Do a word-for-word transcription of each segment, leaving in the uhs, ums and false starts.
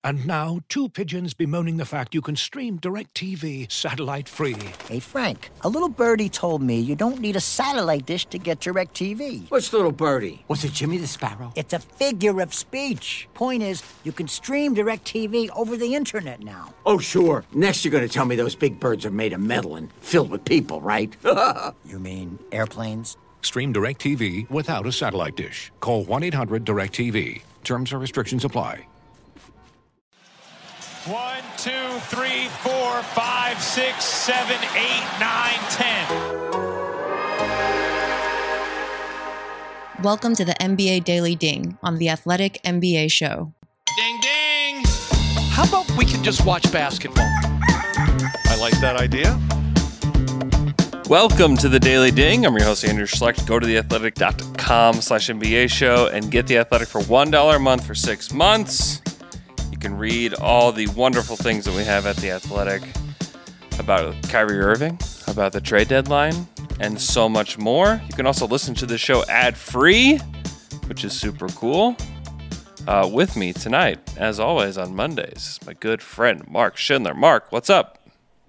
And now, two pigeons bemoaning the fact you can stream DirecTV satellite-free. Hey, Frank, a little birdie told me you don't need a satellite dish to get DirecTV. What's little birdie? Was it Jimmy the Sparrow? It's a figure of speech. Point is, you can stream DirecTV over the internet now. Oh, sure. Next you're going to tell me those big birds are made of metal and filled with people, right? You mean airplanes? Stream DirecTV without a satellite dish. Call one eight hundred direct T V. Terms and restrictions apply. One, two, three, four, five, six, seven, eight, nine, ten. Welcome to the N B A Daily Ding on the Athletic N B A Show. Ding, ding. How about we can just watch basketball? I like that idea. Welcome to the Daily Ding. I'm your host, Andrew Schlecht. Go to theathletic.com slash NBA show and get The Athletic for one dollar a month for six months. You can read all the wonderful things that we have at The Athletic about Kyrie Irving, about the trade deadline, and so much more. You can also listen to the show ad-free, which is super cool. Uh, with me tonight, as always, on Mondays, is my good friend, Mark Schindler. Mark, what's up?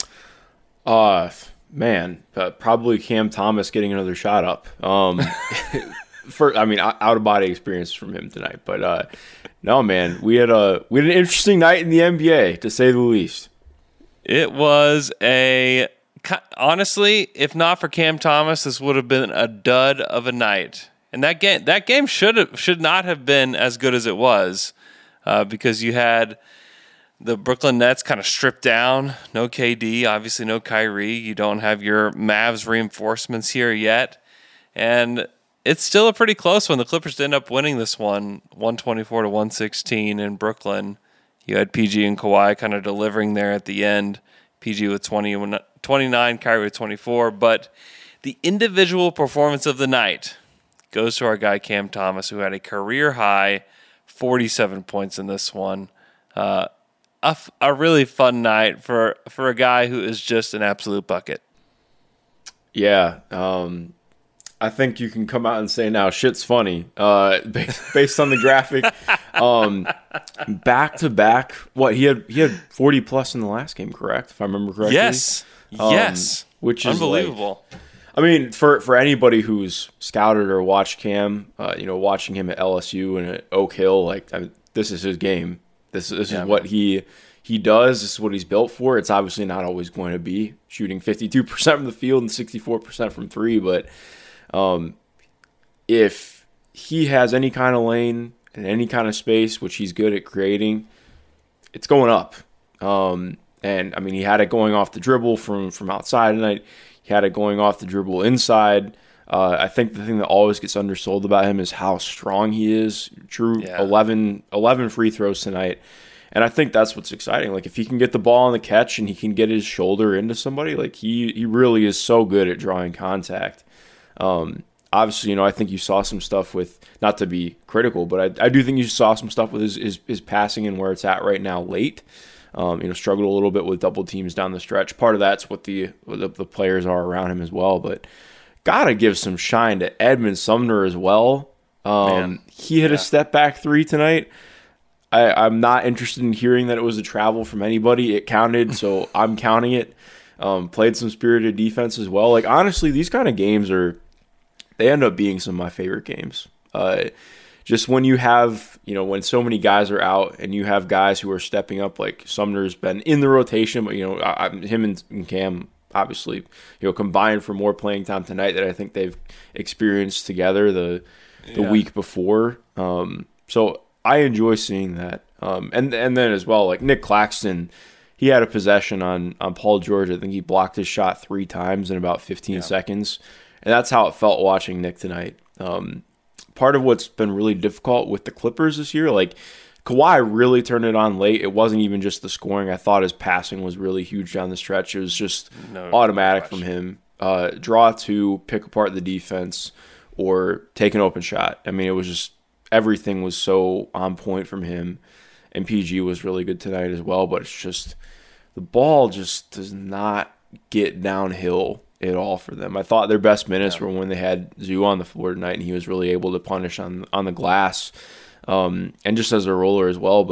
Uh... Man, uh, probably Cam Thomas getting another shot up. Um, for I mean, out of body experience from him tonight. But uh, no, man, we had a we had an interesting night in the N B A, to say the least. It was a honestly, if not for Cam Thomas, this would have been a dud of a night. And that game that game should have, should not have been as good as it was, uh, because you had the Brooklyn Nets kind of stripped down. No K D, obviously no Kyrie. You don't have your Mavs reinforcements here yet. And it's still a pretty close one. The Clippers end up winning this one, one twenty-four to one sixteen in Brooklyn. You had P G and Kawhi kind of delivering there at the end. P G with twenty, twenty-nine, Kyrie with twenty-four. But the individual performance of the night goes to our guy Cam Thomas, who had a career-high forty-seven points in this one. Uh, A, a really fun night for, for a guy who is just an absolute bucket. Yeah, um, I think you can come out and say now shit's funny uh, based, based on the graphic. um, back to back, what he had he had forty plus in the last game, correct? If I remember correctly. Yes, um, yes, which is unbelievable. Like, I mean, for for anybody who's scouted or watched Cam, uh, you know, watching him at L S U and at Oak Hill, like I mean, this is his game. This, this yeah, is what he he does. This is what he's built for. It's obviously not always going to be shooting fifty-two percent from the field and sixty-four percent from three, but um, if he has any kind of lane and any kind of space, which he's good at creating, it's going up. Um, and, I mean, he had it going off the dribble from, from outside tonight. He had it going off the dribble inside. Uh, I think the thing that always gets undersold about him is how strong he is. Drew yeah. eleven, eleven free throws tonight. And I think that's what's exciting. Like, if he can get the ball on the catch and he can get his shoulder into somebody, like, he, he really is so good at drawing contact. Um, obviously, you know, I think you saw some stuff with, not to be critical, but I, I do think you saw some stuff with his, his, his passing and where it's at right now late. Um, you know, struggled a little bit with double teams down the stretch. Part of that's what the, what the, the players are around him as well, but gotta give some shine to Edmund Sumner as well. Um, he hit yeah. a step back three tonight. I, I'm not interested in hearing that it was a travel from anybody. It counted, so I'm counting it. Um, played some spirited defense as well. Like, honestly, these kind of games are, they end up being some of my favorite games. Uh, just when you have, you know, when so many guys are out and you have guys who are stepping up, like Sumner's been in the rotation, but, you know, I, him and, and Cam, obviously, you know, combined for more playing time tonight that I think they've experienced together the the yeah. week before. Um, so I enjoy seeing that. Um, and and then as well, like Nick Claxton, he had a possession on, on Paul George. I think he blocked his shot three times in about fifteen yeah. seconds. And that's how it felt watching Nick tonight. Um, part of what's been really difficult with the Clippers this year, like, Kawhi really turned it on late. It wasn't even just the scoring. I thought his passing was really huge down the stretch. It was just no, automatic no from him. Uh, draw two, pick apart the defense, or take an open shot. I mean, it was just everything was so on point from him. And P G was really good tonight as well. But it's just the ball just does not get downhill at all for them. I thought their best minutes yeah. were when they had Zoo on the floor tonight, and he was really able to punish on on the glass. Um, and just as a roller as well, but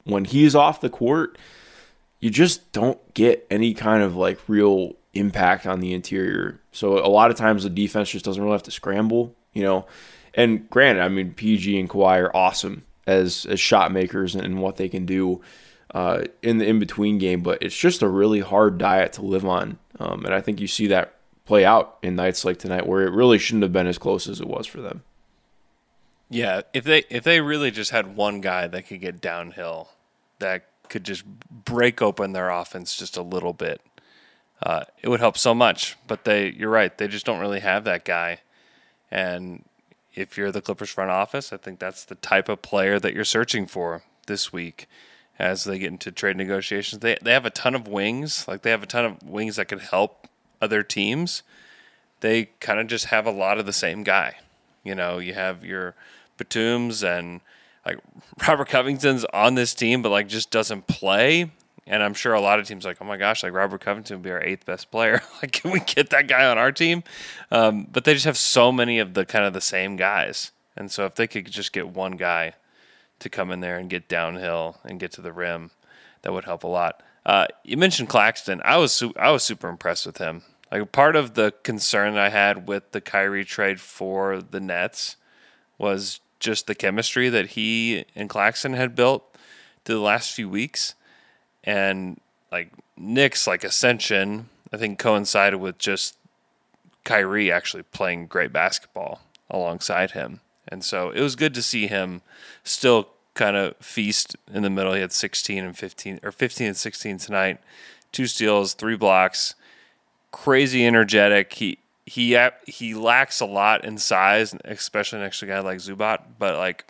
when he's off the court, you just don't get any kind of like real impact on the interior. So a lot of times the defense just doesn't really have to scramble, you know. And granted, I mean, P G and Kawhi are awesome as as shot makers and what they can do uh, in the in-between game, but it's just a really hard diet to live on. Um, and I think you see that play out in nights like tonight where it really shouldn't have been as close as it was for them. Yeah, if they if they really just had one guy that could get downhill, that could just break open their offense just a little bit, uh, it would help so much. But they, you're right, they just don't really have that guy. And if you're the Clippers front office, I think that's the type of player that you're searching for this week as they get into trade negotiations. They they have a ton of wings, like they have a ton of wings that could help other teams. They kind of just have a lot of the same guy. You know, you have your Batums and like Robert Covington's on this team, but like just doesn't play. And I'm sure a lot of teams are like, oh my gosh, like Robert Covington would be our eighth best player. Like, can we get that guy on our team? Um, but they just have so many of the kind of the same guys. And so if they could just get one guy to come in there and get downhill and get to the rim, that would help a lot. Uh, you mentioned Claxton. I was su- I was super impressed with him. Like part of the concern I had with the Kyrie trade for the Nets was just the chemistry that he and Claxton had built through the last few weeks. And like Nick's like ascension, I think coincided with just Kyrie actually playing great basketball alongside him. And so it was good to see him still kind of feast in the middle. He had sixteen and fifteen or fifteen and sixteen tonight, two steals, three blocks, crazy energetic. He he he lacks a lot in size, especially next to a guy like Zubac, but like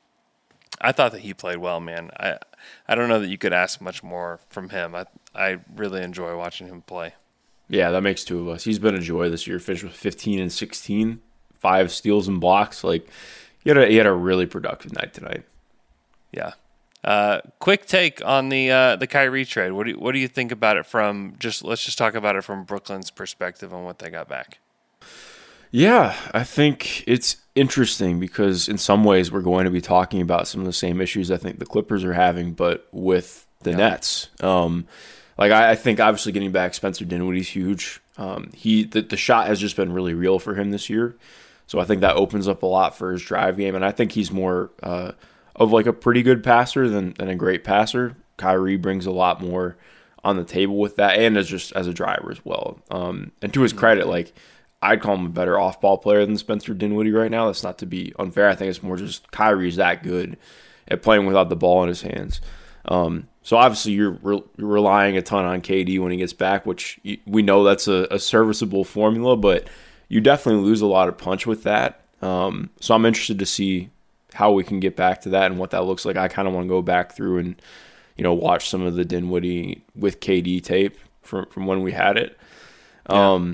I thought that he played well, man. I I don't know that you could ask much more from him. I I really enjoy watching him play. Yeah, that makes two of us. He's been a joy this year. Finished with fifteen and sixteen, five steals and blocks. Like he had a he had a really productive night tonight. Yeah. Uh, quick take on the uh, the Kyrie trade. What do you, what do you think about it from just let's just talk about it from Brooklyn's perspective on what they got back? Yeah, I think it's interesting because in some ways we're going to be talking about some of the same issues I think the Clippers are having, but with the yeah. Nets. Um, like I, I think obviously getting back Spencer Dinwiddie's huge. Um, he the, the shot has just been really real for him this year, so I think that opens up a lot for his drive game, and I think he's more uh, of like a pretty good passer than, than a great passer. Kyrie brings a lot more on the table with that, and as just as a driver as well. Um, and to his credit, like I'd call him a better off-ball player than Spencer Dinwiddie right now. That's not to be unfair. I think it's more just Kyrie's that good at playing without the ball in his hands. Um, so obviously you're, re- you're relying a ton on K D when he gets back, which you, we know that's a, a serviceable formula, but you definitely lose a lot of punch with that. Um, so I'm interested to see how we can get back to that and what that looks like. I kind of want to go back through and, you know, watch some of the Dinwiddie with K D tape from, from when we had it. Yeah. Um,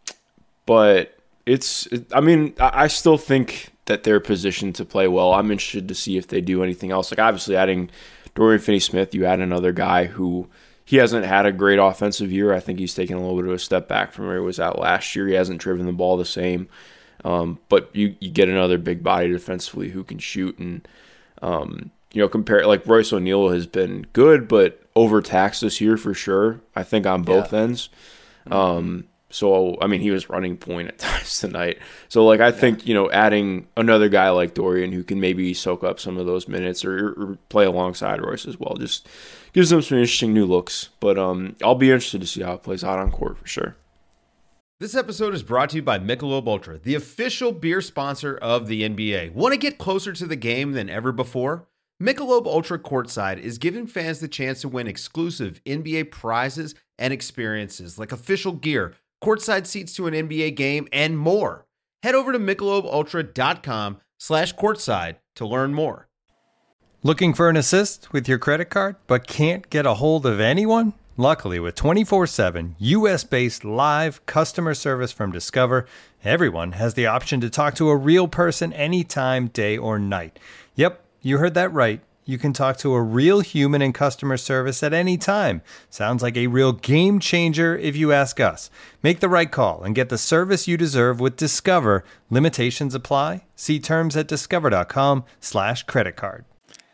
but it's, it, I mean, I, I still think that they're positioned to play well. I'm interested to see if they do anything else. Like obviously adding Dorian Finney-Smith, you add another guy who he hasn't had a great offensive year. I think he's taken a little bit of a step back from where he was at last year. He hasn't driven the ball the same. Um, but you, you get another big body defensively who can shoot and, um, you know, compare like Royce O'Neal has been good, but overtaxed this year for sure. I think on both yeah. ends. Um, so, I mean, he was running point at times tonight. So, like, I yeah. think, you know, adding another guy like Dorian who can maybe soak up some of those minutes or, or play alongside Royce as well just gives them some interesting new looks. But um, I'll be interested to see how it plays out on court for sure. This episode is brought to you by Michelob Ultra, the official beer sponsor of the N B A. Want to get closer to the game than ever before? Michelob Ultra Courtside is giving fans the chance to win exclusive N B A prizes and experiences like official gear, courtside seats to an N B A game, and more. Head over to michelobultra.com slash courtside to learn more. Looking for an assist with your credit card but can't get a hold of anyone? Luckily, with twenty-four seven U S-based live customer service from Discover, everyone has the option to talk to a real person anytime, day or night. Yep, you heard that right. You can talk to a real human in customer service at any time. Sounds like a real game changer if you ask us. Make the right call and get the service you deserve with Discover. Limitations apply. See terms at discover.com slash credit card.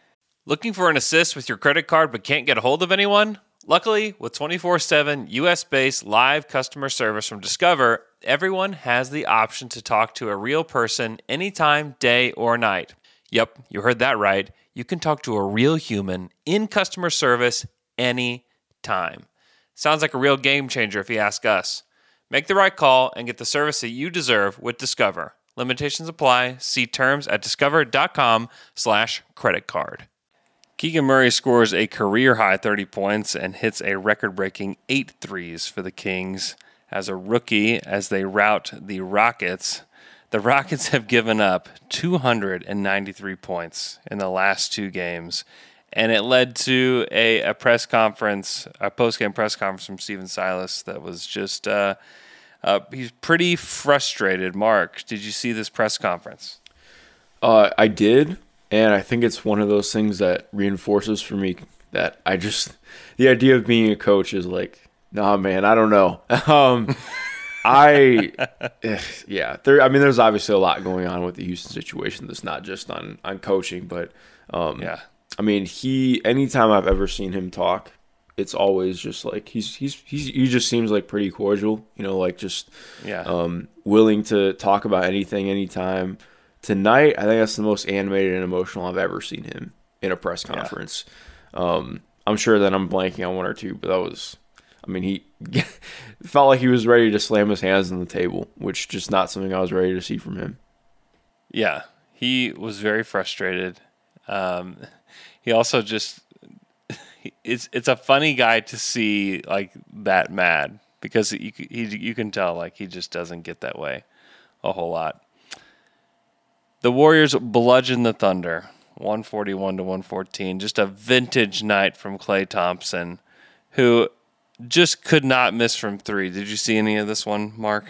Looking for an assist with your credit card but can't get a hold of anyone? Luckily, with twenty-four seven U S-based live customer service from Discover, everyone has the option to talk to a real person anytime, day or night. Yep, you heard that right. You can talk to a real human in customer service anytime. Sounds like a real game changer if you ask us. Make the right call and get the service that you deserve with Discover. Limitations apply. See terms at discover.com slash credit card. Keegan Murray scores a career-high thirty points and hits a record-breaking eight threes for the Kings as a rookie as they rout the Rockets. The Rockets have given up two hundred ninety-three points in the last two games, and it led to a, a press conference, a post-game press conference from Stephen Silas that was just, uh, uh, he's pretty frustrated. Mark, did you see this press conference? Uh, I did. And I think it's one of those things that reinforces for me that I just, the idea of being a coach is like, nah, man, I don't know. um, I, yeah, there, I mean, there's obviously a lot going on with the Houston situation that's not just on, on coaching, but, um, yeah, I mean, he, anytime I've ever seen him talk, it's always just like, he's, he's, he's, he just seems like pretty cordial, you know, like just, yeah, um, willing to talk about anything, anytime. Tonight, I think that's the most animated and emotional I've ever seen him in a press conference. Yeah. Um, I'm sure that I'm blanking on one or two, but that was, I mean, he felt like he was ready to slam his hands on the table, which is just not something I was ready to see from him. Yeah, he was very frustrated. Um, he also just, it's it's a funny guy to see like that mad because you, he, you can tell like he just doesn't get that way a whole lot. The Warriors bludgeoned the Thunder, one forty-one to one fourteen. Just a vintage night from Klay Thompson, who just could not miss from three. Did you see any of this one, Mark?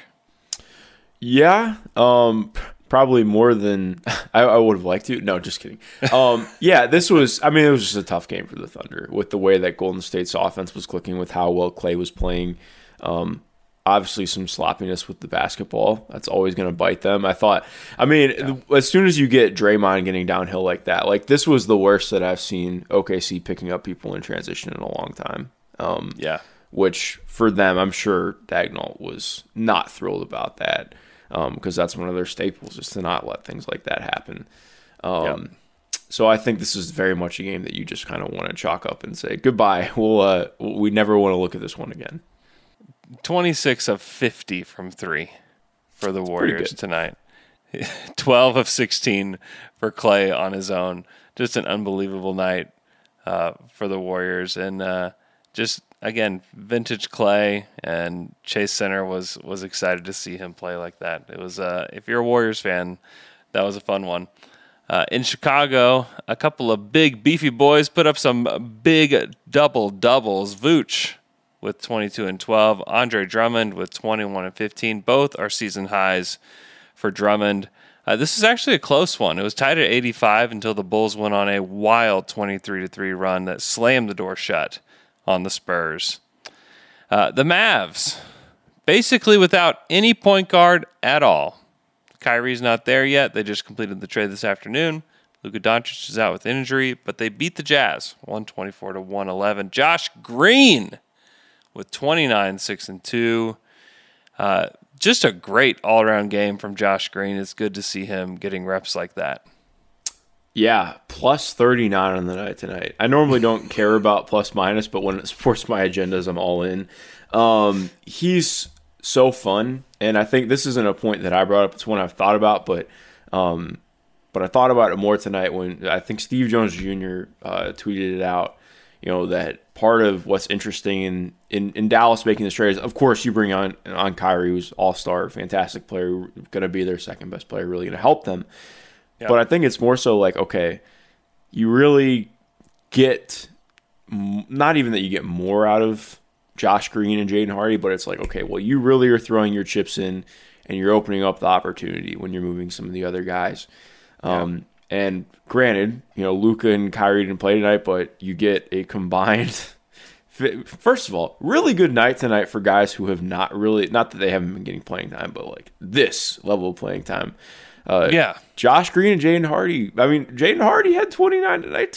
Yeah, um, probably more than I, I would have liked to. No, just kidding. Um, yeah, this was, I mean, it was just a tough game for the Thunder with the way that Golden State's offense was clicking, with how well Klay was playing. Um Obviously, some sloppiness with the basketball. That's always going to bite them. I thought, I mean, yeah. as soon as you get Draymond getting downhill like that, like this was the worst that I've seen O K C picking up people in transition in a long time. Um, yeah. Which for them, I'm sure Daigneault was not thrilled about that because um, that's one of their staples, is to not let things like that happen. Um, yep. So I think this is very much a game that you just kind of want to chalk up and say, goodbye. We'll, uh, we never want to look at this one again. twenty-six of fifty from three for the Warriors tonight. twelve of sixteen for Klay on his own. Just an unbelievable night uh, for the Warriors. And uh, just, again, vintage Klay, and Chase Center was was excited to see him play like that. It was, uh, if you're a Warriors fan, that was a fun one. Uh, in Chicago, a couple of big, beefy boys put up some big double-doubles. Vooch with twenty-two and twelve. Andre Drummond with twenty-one and fifteen. Both are season highs for Drummond. Uh, this is actually a close one. It was tied at eighty-five until the Bulls went on a wild twenty-three to three run that slammed the door shut on the Spurs. Uh, the Mavs, basically without any point guard at all. Kyrie's not there yet. They just completed the trade this afternoon. Luka Doncic is out with injury, but they beat the Jazz one twenty-four to one eleven. Josh Green with twenty-nine, six, and two. Uh, just a great all-around game from Josh Green. It's good to see him getting reps like that. Yeah, plus thirty-nine on the night tonight. I normally don't care about plus minus, but when it supports my agendas, I'm all in. Um, he's so fun, and I think this isn't a point that I brought up. It's one I've thought about, but um, but I thought about it more tonight when I think Steve Jones Junior uh, tweeted it out. You know, that part of what's interesting in, in, in Dallas making this trade is, of course, you bring on on Kyrie, who's all-star, fantastic player, going to be their second best player, really going to help them. Yep. But I think it's more so like, okay, you really get, not even that you get more out of Josh Green and Jaden Hardy, but it's like, okay, well, you really are throwing your chips in and you're opening up the opportunity when you're moving some of the other guys. Um, yep. And granted, you know, Luka and Kyrie didn't play tonight, but you get a combined. First of all, really good night tonight for guys who have not really, not that they haven't been getting playing time, but like this level of playing time. Uh, yeah. Josh Green and Jaden Hardy. I mean, Jaden Hardy had twenty-nine tonight too.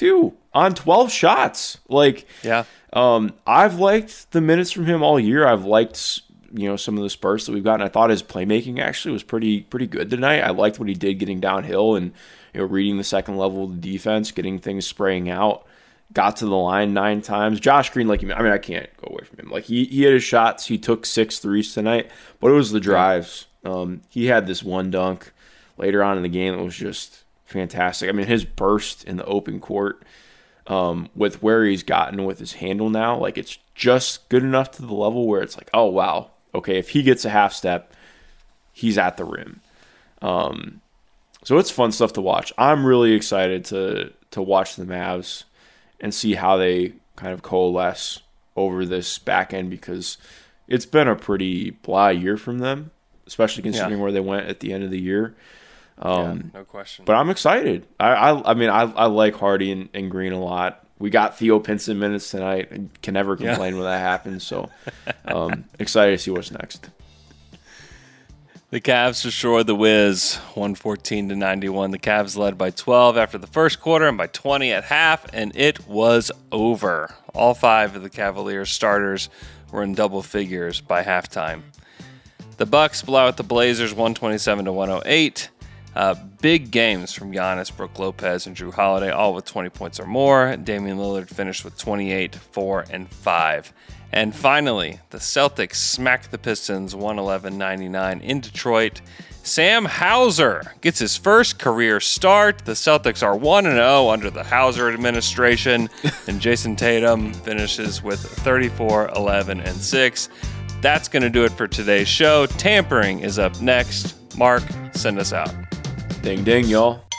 on twelve shots. Like, yeah, um, I've liked the minutes from him all year. I've liked, you know, some of the spurts that we've gotten. I thought his playmaking actually was pretty pretty good tonight. I liked what he did getting downhill and, you know, reading the second level of the defense, getting things spraying out. Got to the line nine times. Josh Green, like, I mean, I can't go away from him. Like, he, he had his shots. He took six threes tonight, but it was the drives. Um, he had this one dunk later on in the game that was just fantastic. I mean, his burst in the open court, um, with where he's gotten with his handle now, like, it's just good enough to the level where it's like, oh, wow, okay, if he gets a half step, he's at the rim. Um, so it's fun stuff to watch. I'm really excited to to watch the Mavs and see how they kind of coalesce over this back end, because it's been a pretty blah year from them, especially considering yeah. where they went at the end of the year. Um, yeah, no question. But I'm excited. I I, I mean, I, I like Hardy and, and Green a lot. We got Theo Pinson minutes tonight and can never complain yeah. when that happens. So um, excited to see what's next. The Cavs destroyed the Wiz one fourteen to ninety-one. The Cavs led by twelve after the first quarter and by twenty at half, and it was over. All five of the Cavaliers starters were in double figures by halftime. The Bucks blow out the Blazers one twenty-seven to one oh eight. Uh, big games from Giannis, Brook Lopez, and Jrue Holiday, all with twenty points or more. Damian Lillard finished with twenty-eight, four, and five. And finally, the Celtics smacked the Pistons one eleven ninety-nine in Detroit. Sam Hauser gets his first career start. The Celtics are one and oh under the Hauser administration. And Jason Tatum finishes with thirty-four, eleven, and six. That's going to do it for today's show. Tampering is up next. Mark, send us out. Ding, ding, y'all.